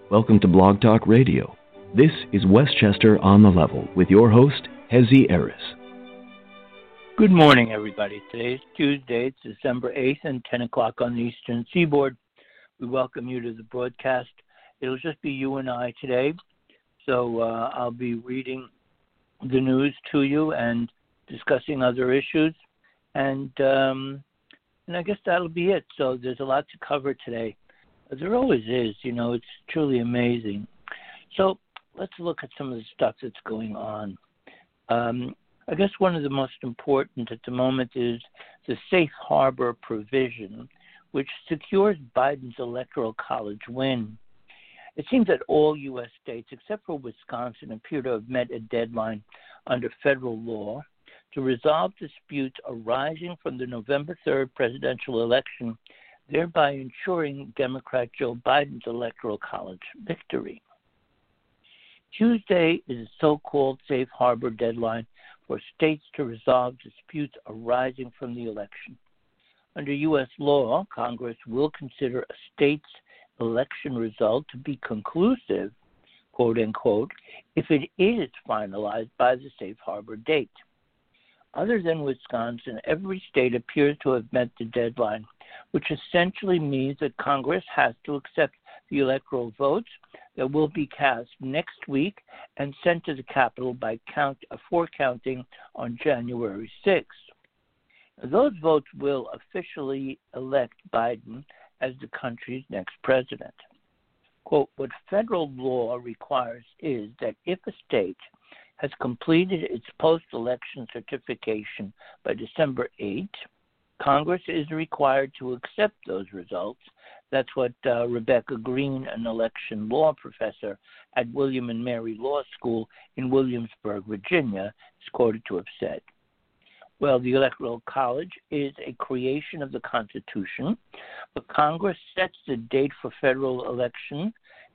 Welcome to Blog Talk Radio. This is Westchester on the Level with your host, Hezi Eris. Good morning, everybody. Today is Tuesday. It's December 8th and 10 o'clock on the Eastern Seaboard. We welcome you to the broadcast. It'll just be you and I today. So I'll be reading the news to you and discussing other issues. And I guess that'll be it. So there's a lot to cover today. There always is, it's truly amazing. So let's look at some of the stuff that's going on. I guess one of the most important at the moment is the safe harbor provision, which secures Biden's electoral college win. It seems that all U.S. states, except for Wisconsin, appear to have met a deadline under federal law to resolve disputes arising from the November 3rd presidential election, thereby ensuring Democrat Joe Biden's electoral college victory. Tuesday is a so-called safe harbor deadline for states to resolve disputes arising from the election. Under U.S. law, Congress will consider a state's election result to be conclusive, quote unquote, if it is finalized by the safe harbor date. Other than Wisconsin, every state appears to have met the deadline, which essentially means that Congress has to accept the electoral votes that will be cast next week and sent to the Capitol for counting on January 6th. Those votes will officially elect Biden as the country's next president. Quote, what federal law requires is that if a state has completed its post-election certification by December 8th, Congress is required to accept those results. That's what Rebecca Green, an election law professor at William and Mary Law School in Williamsburg, Virginia, is quoted to have said. Well, the Electoral College is a creation of the Constitution, but Congress sets the date for federal elections,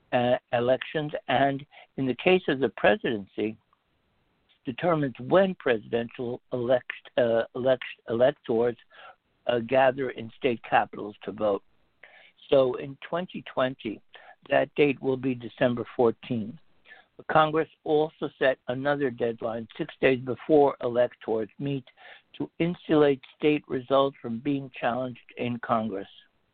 and in the case of the presidency, determines when presidential electors gather in state capitals to vote. So in 2020, that date will be December 14. But Congress also set another deadline 6 days before electors meet to insulate state results from being challenged in Congress.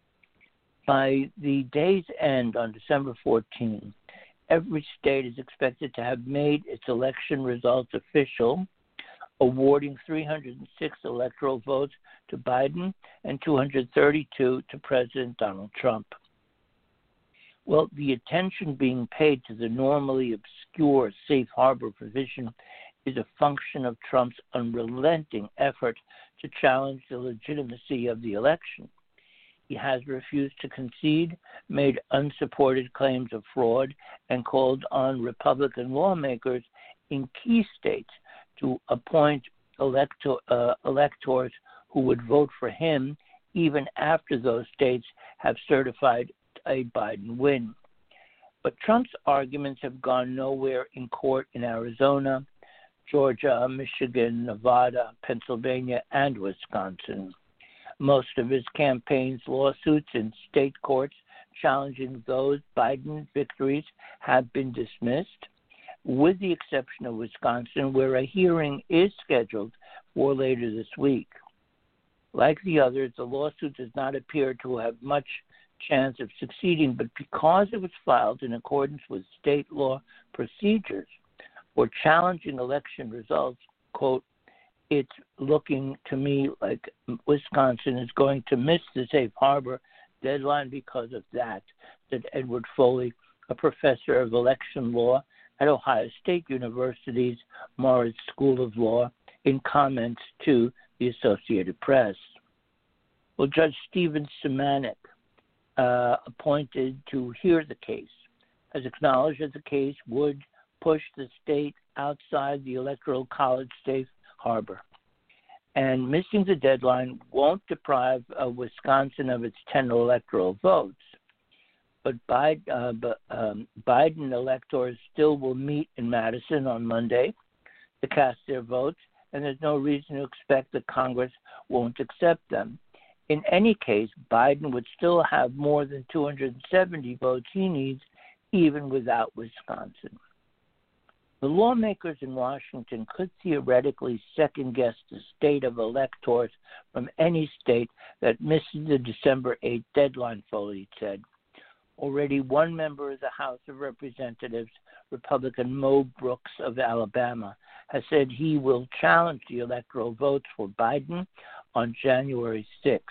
By the day's end on December 14, every state is expected to have made its election results official, awarding 306 electoral votes to Biden and 232 to President Donald Trump. Well, the attention being paid to the normally obscure safe harbor provision is a function of Trump's unrelenting effort to challenge the legitimacy of the election. He has refused to concede, made unsupported claims of fraud, and called on Republican lawmakers in key states to appoint electors who would vote for him even after those states have certified a Biden win. But Trump's arguments have gone nowhere in court in Arizona, Georgia, Michigan, Nevada, Pennsylvania, and Wisconsin. Most of his campaign's lawsuits in state courts challenging those Biden victories have been dismissed, with the exception of Wisconsin, where a hearing is scheduled for later this week. Like the others, the lawsuit does not appear to have much chance of succeeding, but because it was filed in accordance with state law procedures for challenging election results, quote, it's looking to me like Wisconsin is going to miss the safe harbor deadline because of that, said Edward Foley, a professor of election law at Ohio State University's Moritz School of Law, in comments to the Associated Press. Well, Judge Stephen Szymanek, appointed to hear the case, has acknowledged that the case would push the state outside the Electoral College safe harbor. And missing the deadline won't deprive Wisconsin of its 10 electoral votes. But Biden electors still will meet in Madison on Monday to cast their votes, and there's no reason to expect that Congress won't accept them. In any case, Biden would still have more than 270 votes he needs even without Wisconsin. The lawmakers in Washington could theoretically second-guess the state of electors from any state that misses the December 8th deadline, Foley said. Already one member of the House of Representatives, Republican Mo Brooks of Alabama, has said he will challenge the electoral votes for Biden on January 6th.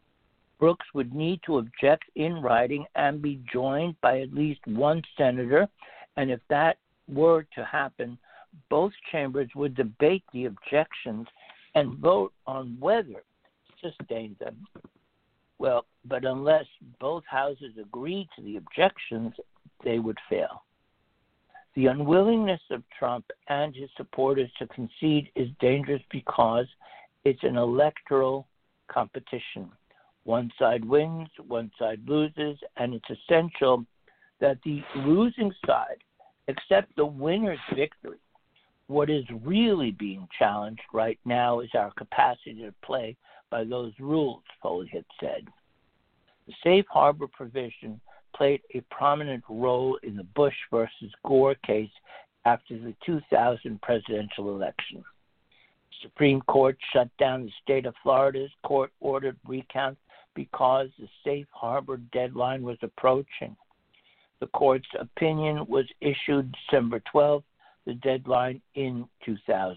Brooks would need to object in writing and be joined by at least one senator, and if that were to happen, both chambers would debate the objections and vote on whether to sustain them. Well, but unless both houses agree to the objections, they would fail. The unwillingness of Trump and his supporters to concede is dangerous because it's an electoral competition. One side wins, one side loses, and it's essential that the losing side accept the winner's victory. What is really being challenged right now is our capacity to play by those rules, Foley had said. The safe harbor provision played a prominent role in the Bush versus Gore case after the 2000 presidential election. The Supreme Court shut down the state of Florida's court-ordered recount because the safe harbor deadline was approaching. The court's opinion was issued December 12th, the deadline in 2000.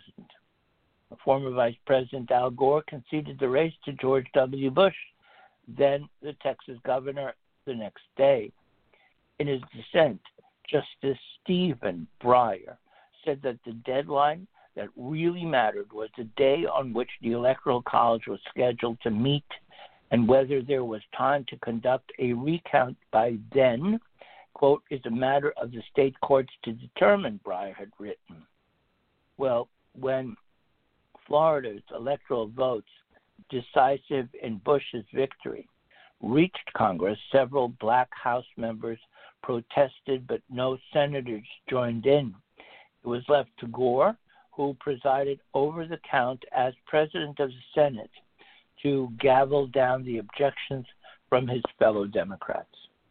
The former Vice President Al Gore conceded the race to George W. Bush, then the Texas governor, the next day. In his dissent, Justice Stephen Breyer said that the deadline that really mattered was the day on which the Electoral College was scheduled to meet and whether there was time to conduct a recount by then, quote, is a matter of the state courts to determine, Breyer had written. Well, when Florida's electoral votes, decisive in Bush's victory, reached Congress, several black House members protested, but no senators joined in. It was left to Gore, who presided over the count as president of the Senate, to gavel down the objections from his fellow Democrats.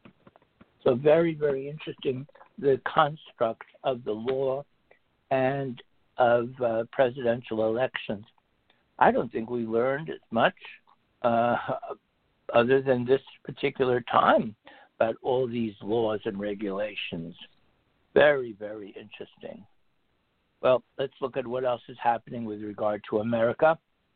So very, very interesting, the construct of the law and of presidential elections. I don't think we learned as much other than this particular time about all these laws and regulations. Very, very interesting. Well, let's look at what else is happening with regard to America.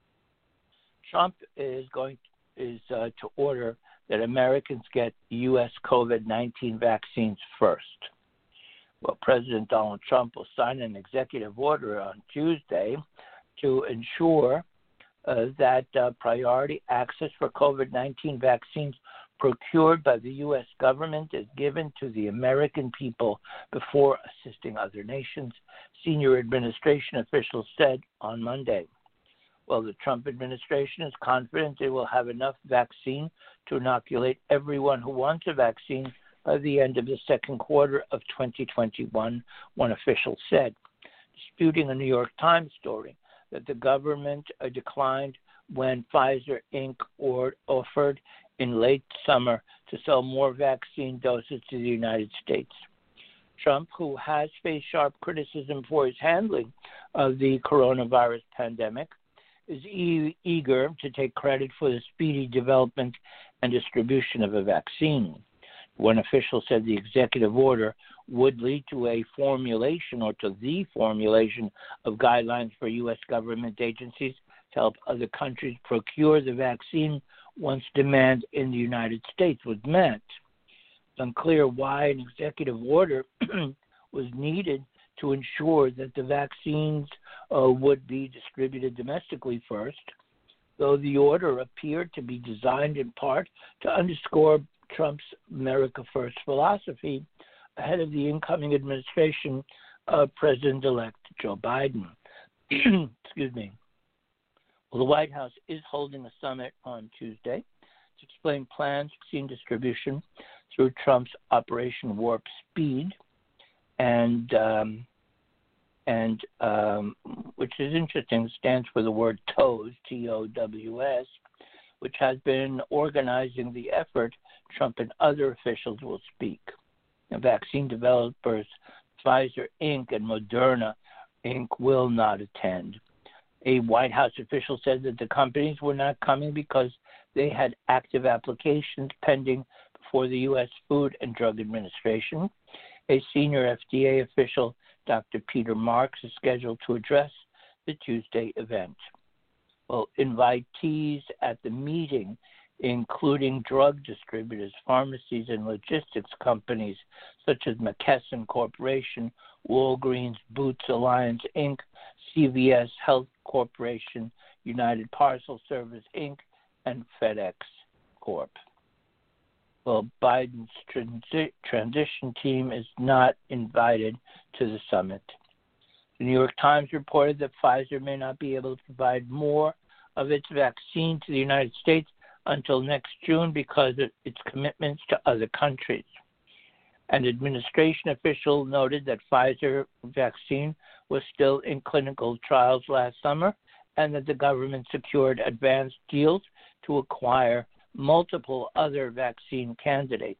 Trump is to order that Americans get U.S. COVID-19 vaccines first. Well, President Donald Trump will sign an executive order on Tuesday to ensure that priority access for COVID-19 vaccines procured by the U.S. government is given to the American people before assisting other nations, senior administration officials said on Monday. Well, the Trump administration is confident they will have enough vaccine to inoculate everyone who wants a vaccine by the end of the second quarter of 2021, one official said, disputing a New York Times story that the government declined when Pfizer Inc. offered in late summer to sell more vaccine doses to the United States. Trump, who has faced sharp criticism for his handling of the coronavirus pandemic, is eager to take credit for the speedy development and distribution of a vaccine. One official said the executive order would lead to a formulation or to the formulation of guidelines for U.S. government agencies to help other countries procure the vaccine once demand in the United States was met. It's unclear why an executive order was needed to ensure that the vaccines would be distributed domestically first, though the order appeared to be designed in part to underscore Trump's America First philosophy ahead of the incoming administration of President-elect Joe Biden. Excuse me. Well, the White House is holding a summit on Tuesday to explain plans for vaccine distribution through Trump's Operation Warp Speed, and which is interesting, stands for the word TOWS, T-O-W-S, which has been organizing the effort. Trump and other officials will speak. Now, vaccine developers Pfizer Inc. and Moderna Inc. will not attend. A White House official said that the companies were not coming because they had active applications pending before the U.S. Food and Drug Administration. A senior FDA official, Dr. Peter Marks, is scheduled to address the Tuesday event. Well, invitees at the meeting, including drug distributors, pharmacies, and logistics companies such as McKesson Corporation, Walgreens, Boots Alliance, Inc., CVS Health Corporation, United Parcel Service, Inc., and FedEx Corp. Well, Biden's transition team is not invited to the summit. The New York Times reported that Pfizer may not be able to provide more of its vaccine to the United States until next June because of its commitments to other countries. An administration official noted that Pfizer vaccine was still in clinical trials last summer and that the government secured advanced deals to acquire multiple other vaccine candidates.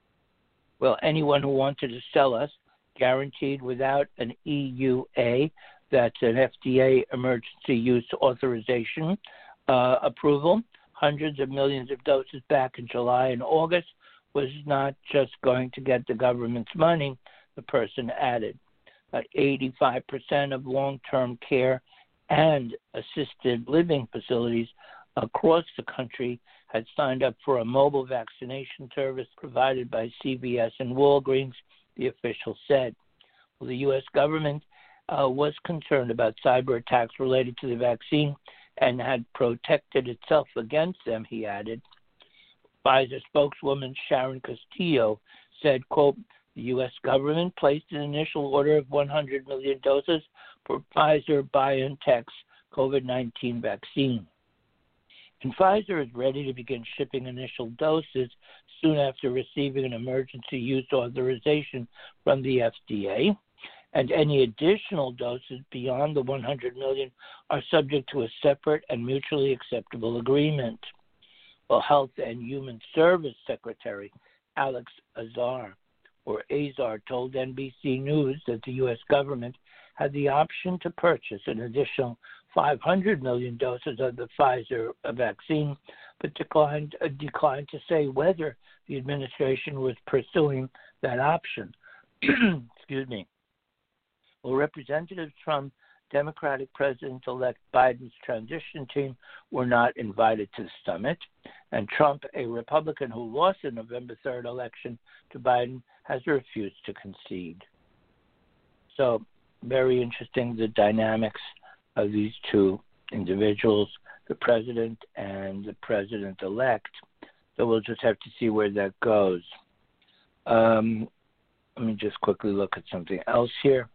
Well, anyone who wanted to sell us guaranteed without an EUA, that's an FDA emergency use authorization approval, hundreds of millions of doses back in July and August, was not just going to get the government's money, the person added. About 85% of long-term care and assisted living facilities across the country had signed up for a mobile vaccination service provided by CVS and Walgreens, the official said. Well, the U.S. government was concerned about cyber attacks related to the vaccine and had protected itself against them, he added. Pfizer spokeswoman Sharon Castillo said, quote, the U.S. government placed an initial order of 100 million doses for Pfizer-BioNTech's COVID-19 vaccine. And Pfizer is ready to begin shipping initial doses soon after receiving an emergency use authorization from the FDA. And any additional doses beyond the 100 million are subject to a separate and mutually acceptable agreement. Well, Health and Human Service Secretary Alex Azar, told NBC News that the U.S. government had the option to purchase an additional 500 million doses of the Pfizer vaccine, but declined to say whether the administration was pursuing that option. Excuse me. Well, representatives from Democratic President-elect Biden's transition team were not invited to the summit, and Trump, a Republican who lost the November 3rd election to Biden, has refused to concede. So, very interesting, the dynamics of these two individuals, the president and the president-elect. So we'll just have to see where that goes. Let me just quickly look at something else here.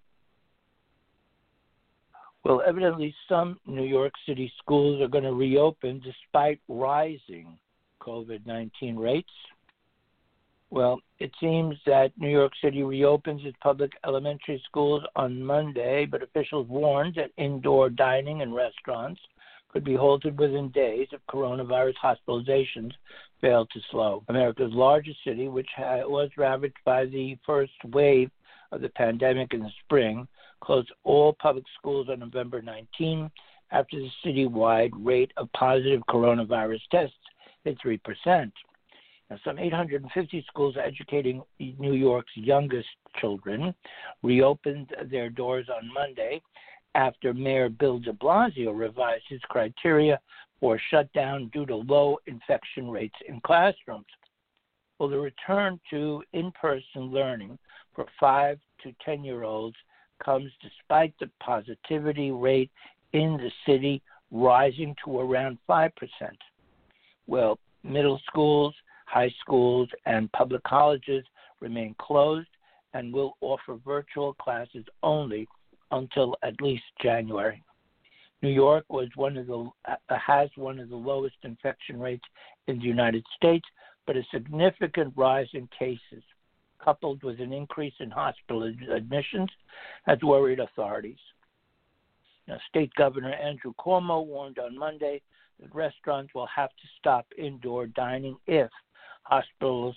Well, evidently some New York City schools are going to reopen despite rising COVID-19 rates. Well, it seems that New York City reopens its public elementary schools on Monday, but officials warned that indoor dining and restaurants could be halted within days if coronavirus hospitalizations fail to slow. America's largest city, which was ravaged by the first wave of the pandemic in the spring, closed all public schools on November 19 after the citywide rate of positive coronavirus tests hit 3%. Now, some 850 schools educating New York's youngest children reopened their doors on Monday after Mayor Bill de Blasio revised his criteria for shutdown due to low infection rates in classrooms. Well, the return to in-person learning for 5 to 10-year-olds comes despite the positivity rate in the city rising to around 5%. Well, middle schools, high schools, and public colleges remain closed and will offer virtual classes only until at least January. New York has one of the lowest infection rates in the United States, but a significant rise in cases, coupled with an increase in hospital admissions, has worried authorities. Now, State Governor Andrew Cuomo warned on Monday that restaurants will have to stop indoor dining if hospitals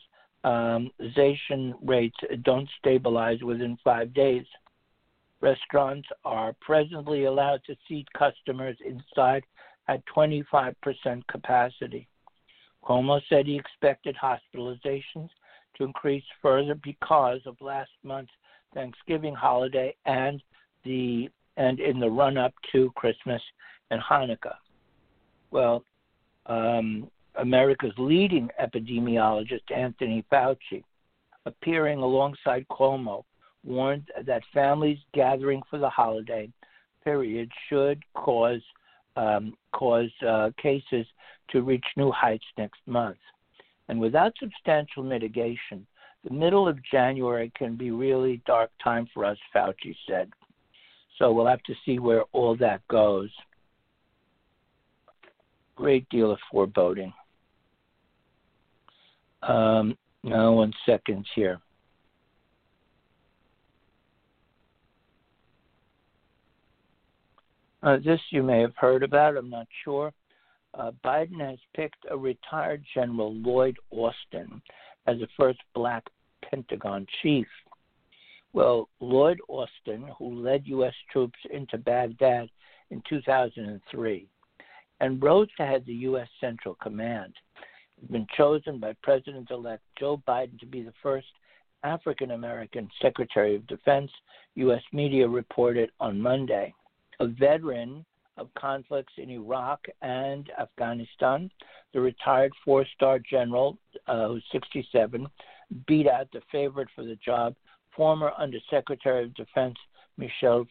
rates don't stabilize within 5 days. Restaurants are presently allowed to seat customers inside at 25% capacity. Cuomo said he expected hospitalizations to increase further because of last month's Thanksgiving holiday and in the run-up to Christmas and Hanukkah. Well, America's leading epidemiologist, Anthony Fauci, appearing alongside Cuomo, warned that families gathering for the holiday period should cause cases to reach new heights next month. And without substantial mitigation, the middle of January can be really dark time for us, Fauci said. So we'll have to see where all that goes. Great deal of foreboding. Now, 1 second here. This you may have heard about, I'm not sure. Biden has picked a retired General Lloyd Austin as the first black Pentagon chief. Well, Lloyd Austin, who led U.S. troops into Baghdad in 2003 and rose to head the U.S. Central Command, has been chosen by President-elect Joe Biden to be the first African-American Secretary of Defense, U.S. media reported on Monday. A veteran of conflicts in Iraq and Afghanistan, the retired four-star general, who's 67, beat out the favorite for the job, former Undersecretary of Defense Michel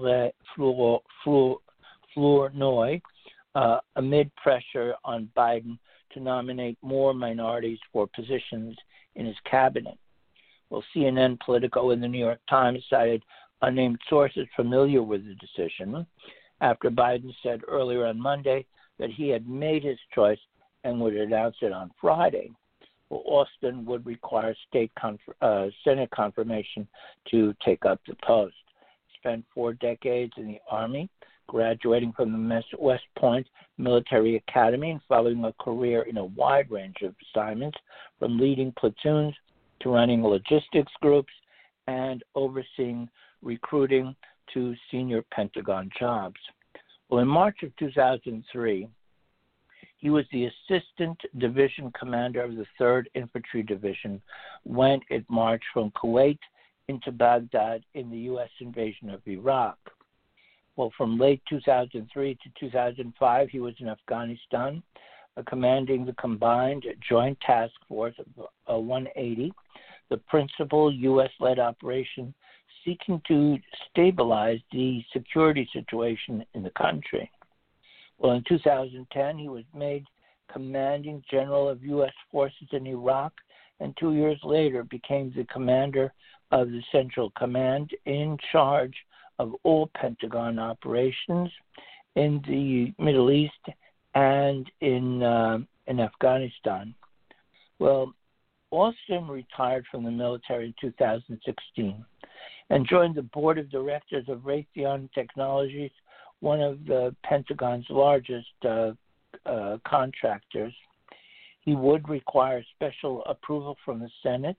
Flournoy, amid pressure on Biden to nominate more minorities for positions in his cabinet. Well, CNN, Politico, and the New York Times cited unnamed sources familiar with the decision after Biden said earlier on Monday that he had made his choice and would announce it on Friday. Well, Austin would require Senate confirmation to take up the post. He spent 4 decades in the Army, graduating from the West Point Military Academy and following a career in a wide range of assignments, from leading platoons to running logistics groups and overseeing recruiting to senior Pentagon jobs. Well, in March of 2003, he was the assistant division commander of the 3rd Infantry Division when it marched from Kuwait into Baghdad in the U.S. invasion of Iraq. Well, from late 2003 to 2005, he was in Afghanistan, commanding the Combined Joint Task Force of 180, the principal U.S.-led operation seeking to stabilize the security situation in the country. Well, in 2010, he was made commanding general of U.S. forces in Iraq, and 2 years later became the commander of the Central Command in charge of all Pentagon operations in the Middle East and in Afghanistan. Well, Austin retired from the military in 2016 and joined the board of directors of Raytheon Technologies, one of the Pentagon's largest contractors. He would require special approval from the Senate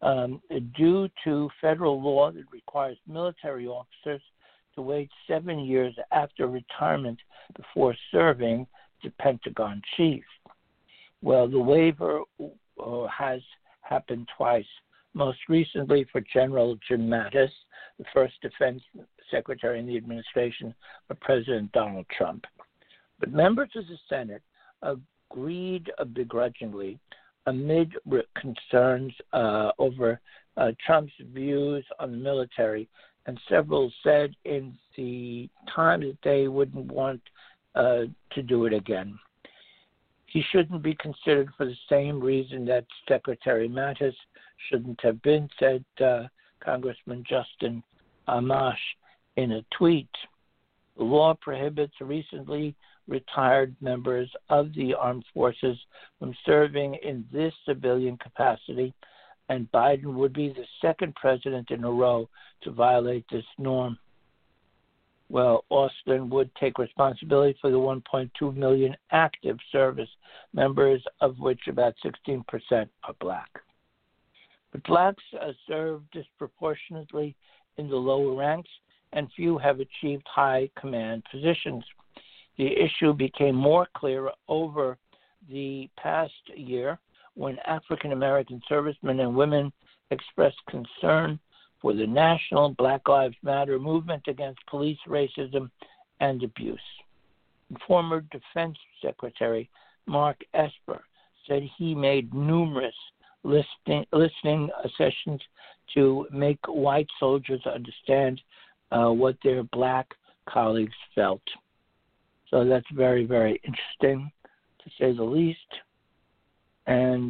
due to federal law that requires military officers to wait 7 years after retirement before serving the Pentagon chief. Well, the waiver has happened twice, most recently for General Jim Mattis, the first defense secretary in the administration of President Donald Trump. But members of the Senate agreed begrudgingly amid concerns over Trump's views on the military, and several said in the time that they wouldn't want to do it again. He shouldn't be considered for the same reason that Secretary Mattis shouldn't have been, said Congressman Justin Amash in a tweet. The law prohibits recently retired members of the armed forces from serving in this civilian capacity, and Biden would be the second president in a row to violate this norm. Well, Austin would take responsibility for the 1.2 million active service members, of which about 16% are black. But blacks serve disproportionately in the lower ranks, and few have achieved high command positions. The issue became more clear over the past year when African American servicemen and women expressed concern for the national Black Lives Matter movement against police racism and abuse. Former Defense Secretary Mark Esper said he made numerous listening sessions to make white soldiers understand what their black colleagues felt. So that's very, very interesting, to say the least. And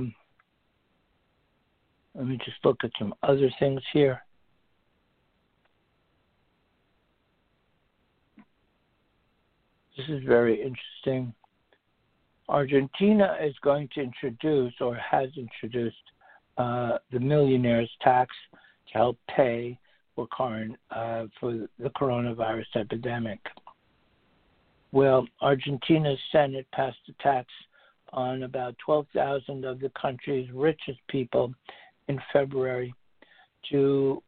let me just look at some other things here. This is very interesting. Argentina is going to introduce, or has introduced, the millionaire's tax to help pay for the coronavirus epidemic. Well, Argentina's Senate passed a tax on about 12,000 of the country's richest people in February to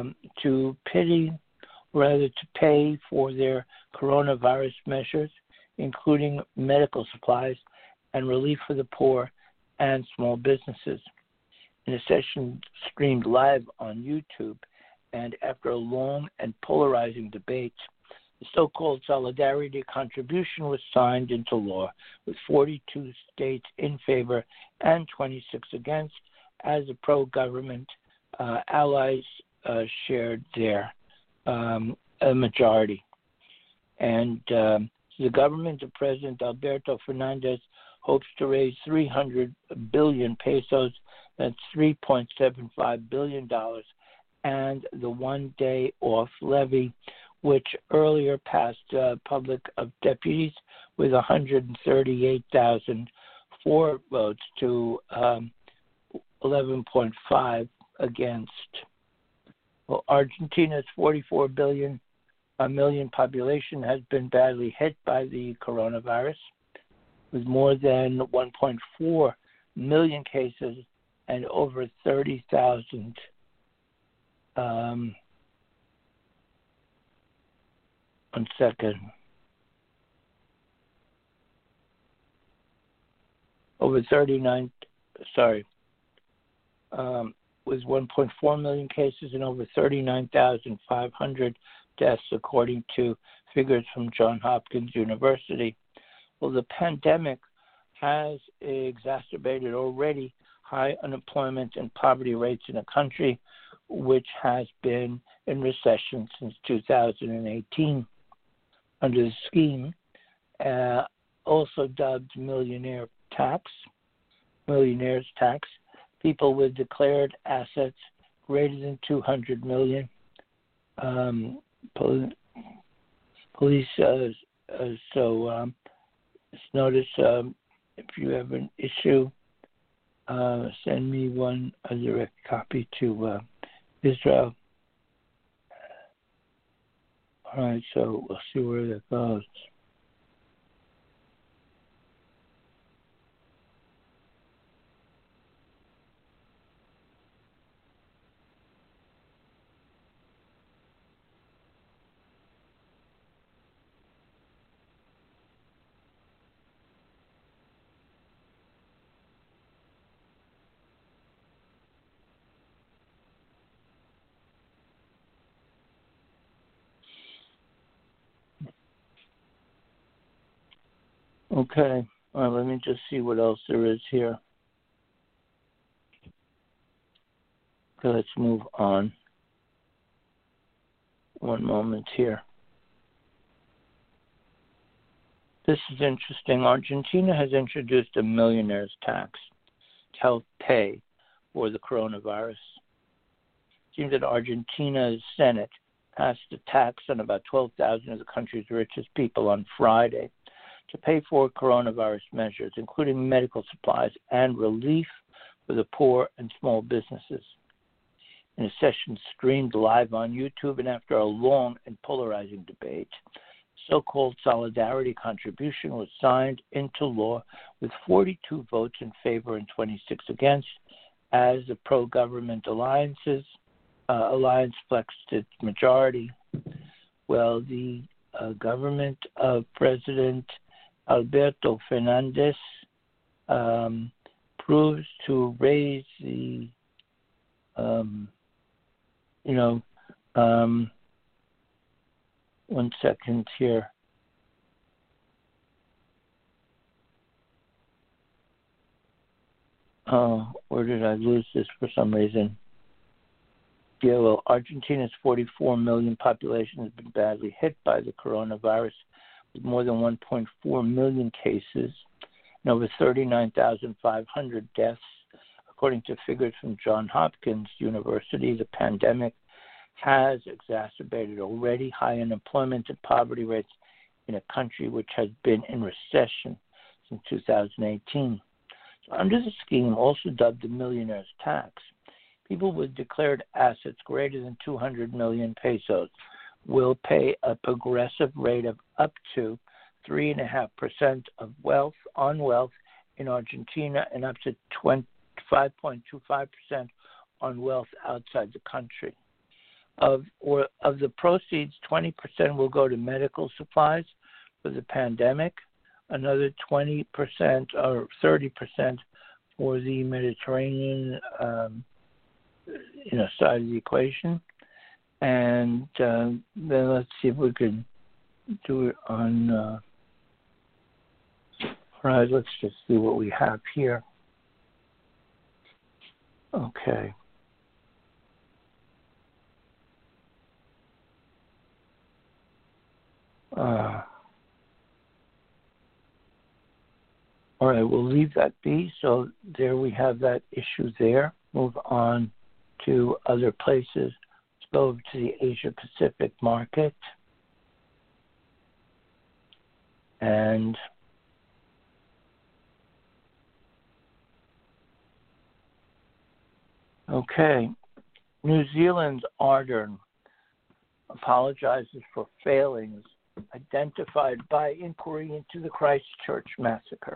pay for their coronavirus measures, including medical supplies and relief for the poor and small businesses. In a session streamed live on YouTube, and after a long and polarizing debate, the so-called Solidarity Contribution was signed into law, with 42 states in favor and 26 against, as the pro-government allies shared their a majority. And the government of President Alberto Fernandez hopes to raise 300 billion pesos, that's $3.75 billion, and the one-day off levy, which earlier passed Public of Deputies with 138,004 votes to 11.5 against. Well, Argentina's 44 million population has been badly hit by the coronavirus, with more than 1.4 million cases and over 30,000 one second. With 1.4 million cases and over 39,500 deaths, according to figures from Johns Hopkins University. Well, the pandemic has exacerbated already high unemployment and poverty rates in a country which has been in recession since 2018. Under the scheme, also dubbed millionaire's tax, people with declared assets greater than 200 million. Police, notice if you have an issue, send me a direct copy to Israel. All right, so we'll see where that goes. Okay, all right, let me just see what else there is here. Okay, let's move on. One moment here. This is interesting. Argentina has introduced a millionaire's tax to help pay for the coronavirus. It seems that Argentina's Senate passed a tax on about 12,000 of the country's richest people on Friday to pay for coronavirus measures, including medical supplies and relief for the poor and small businesses. In a session streamed live on YouTube and after a long and polarizing debate, so-called Solidarity Contribution was signed into law with 42 votes in favor and 26 against, as the pro-government alliance flexed its majority. Well, the government of President Alberto Fernandez proves to raise the, one second here. Where did I lose this for some reason? Yeah, well, Argentina's 44 million population has been badly hit by the coronavirus, with more than 1.4 million cases and over 39,500 deaths. According to figures from Johns Hopkins University, the pandemic has exacerbated already high unemployment and poverty rates in a country which has been in recession since 2018. So under the scheme, also dubbed the millionaire's tax, people with declared assets greater than 200 million pesos will pay a progressive rate of up to 3.5% of wealth in Argentina and up to 5.25% on wealth outside the country. Of the proceeds, 20% will go to medical supplies for the pandemic, another 20% or 30% for the Mediterranean side of the equation. And then let's see if we could do it on, all right, let's just see what we have here. Okay. All right, we'll leave that be. So there we have that issue there. Move on to other places. Let's go over to the Asia Pacific market. And okay, New Zealand's Ardern apologizes for failings identified by inquiry into the Christchurch massacre.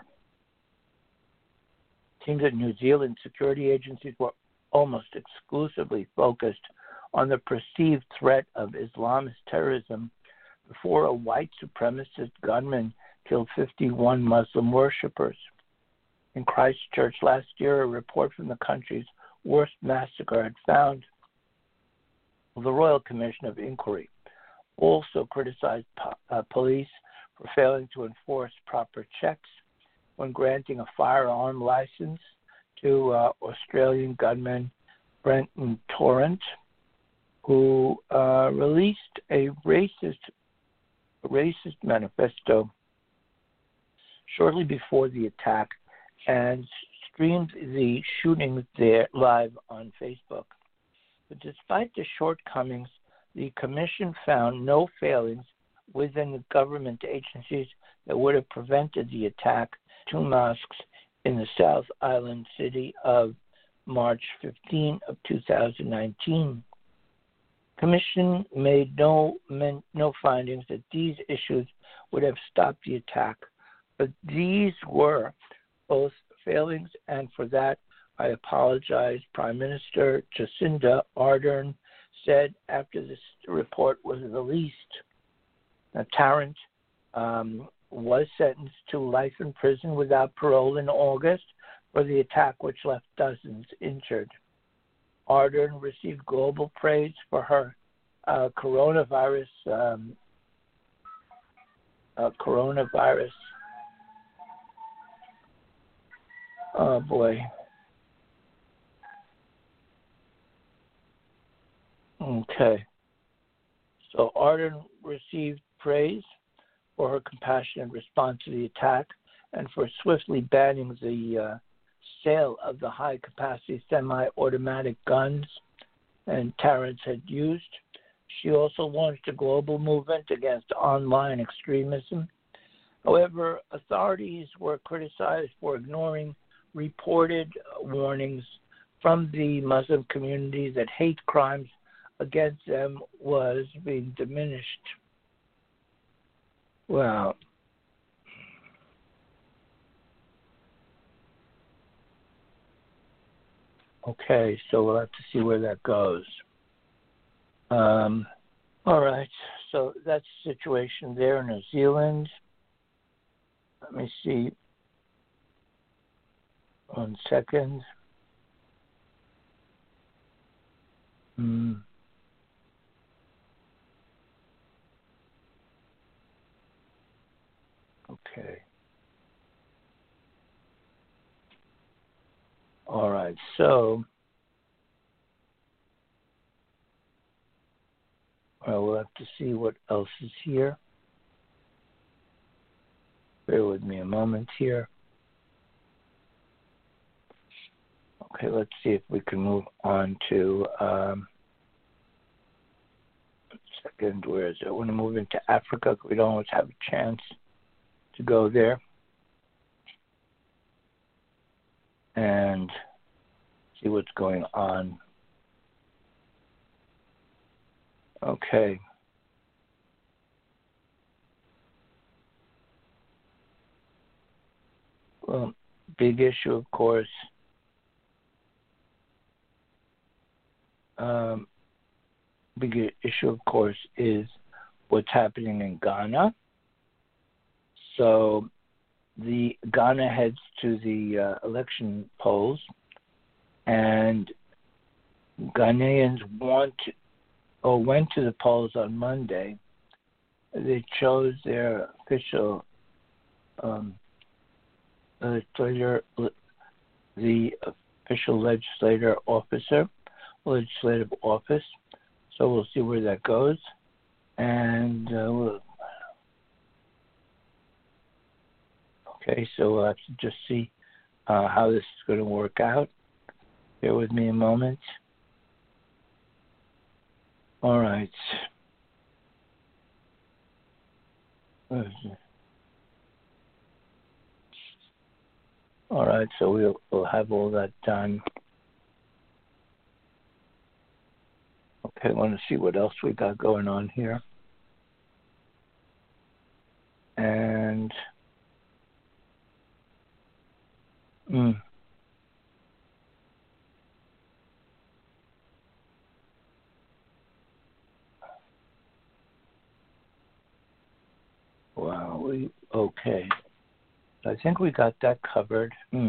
It seems that New Zealand security agencies were almost exclusively focused on the perceived threat of Islamist terrorism before a white supremacist gunman killed 51 Muslim worshippers. In Christchurch last year, a report from the country's worst massacre had found the Royal Commission of Inquiry also criticized police for failing to enforce proper checks when granting a firearm license to Australian gunman Brenton Tarrant, who released a racist manifesto shortly before the attack and streamed the shootings there live on Facebook. But despite the shortcomings, the commission found no failings within the government agencies that would have prevented the attack to mosques in the South Island city of March 15 of 2019. Commission made no findings that these issues would have stopped the attack, but these were both failings, and for that I apologize. Prime Minister Jacinda Ardern said after this report was released. Now, Tarrant was sentenced to life in prison without parole in August for the attack which left dozens injured. Ardern received global praise for her coronavirus oh boy. Okay. So Ardern received praise for her compassionate response to the attack and for swiftly banning the sale of the high-capacity semi-automatic guns and Tarrant had used. She also launched a global movement against online extremism. However, authorities were criticized for ignoring reported warnings from the Muslim community that hate crimes against them was being diminished. Well, Okay, so we'll have to see where that goes. All right, so that's the situation there in New Zealand. Let me see. 1 second. Okay. All right, so we'll have to see what else is here. Bear with me a moment here. Okay, let's see if we can move on to, second, where is it? I want to move into Africa. We don't always have a chance to go there. And see what's going on. Okay. Well, big issue, of course. Big issue, of course, is what's happening in Ghana. So the Ghana heads to the election polls, and Ghanaians went to the polls on Monday. They chose their official legislative office. So we'll see where that goes, and okay. So we'll have to just see how this is going to work out. Bear with me a moment. All right. All right, so we'll have all that done. Okay, I want to see what else we got going on here. And wow, okay. I think we got that covered.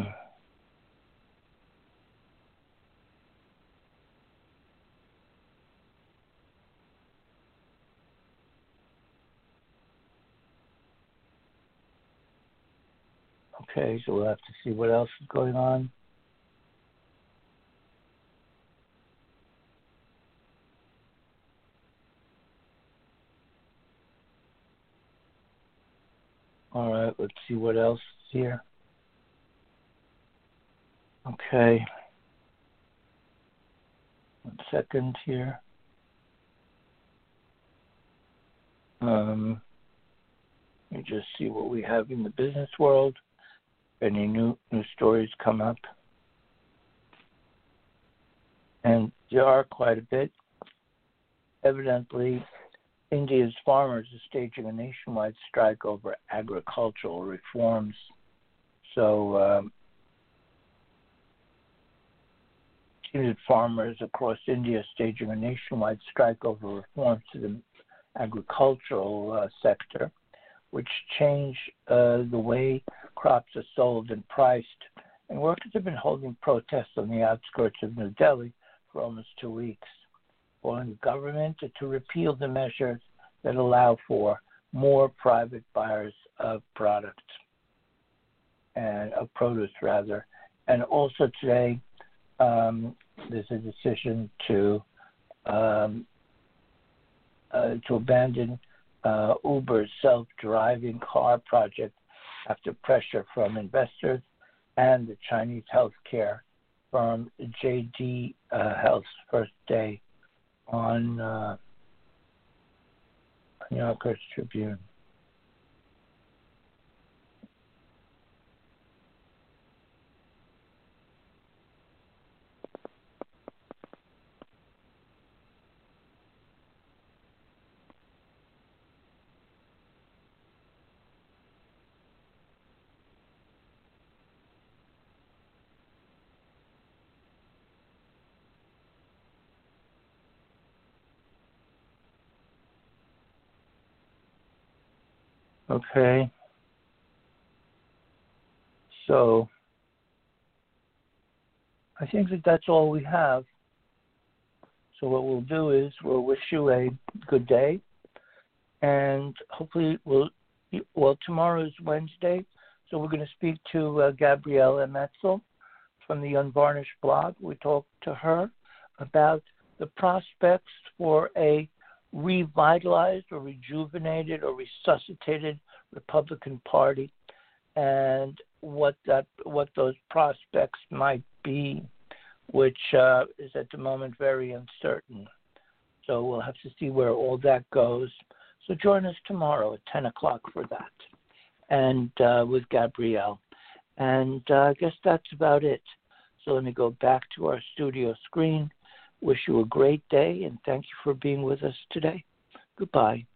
Okay, so we'll have to see what else is going on. All right, let's see what else is here. Okay. 1 second here. Let me just see what we have in the business world. Any new stories come up. And there are quite a bit. Evidently, India's farmers are staging a nationwide strike over agricultural reforms. So, farmers across India are staging a nationwide strike over reforms to the agricultural sector, which change the way crops are sold and priced. And workers have been holding protests on the outskirts of New Delhi for almost 2 weeks, calling the government to repeal the measures that allow for more private buyers of product and of produce, rather. And also today, there's a decision to abandon Uber's self-driving car project after pressure from investors and the Chinese healthcare firm JD Health's first day on Yonkers Tribune. Okay. So I think that that's all we have. So what we'll do is we'll wish you a good day, and hopefully tomorrow is Wednesday, so we're going to speak to Gabriella Metzel from the Unvarnished blog. We talked to her about the prospects for a revitalized or rejuvenated or resuscitated Republican Party and what those prospects might be, which is at the moment very uncertain. So we'll have to see where all that goes. So join us tomorrow at 10 o'clock for that, and with Gabrielle. And I guess that's about it. So let me go back to our studio screen. Wish you a great day, and thank you for being with us today. Goodbye.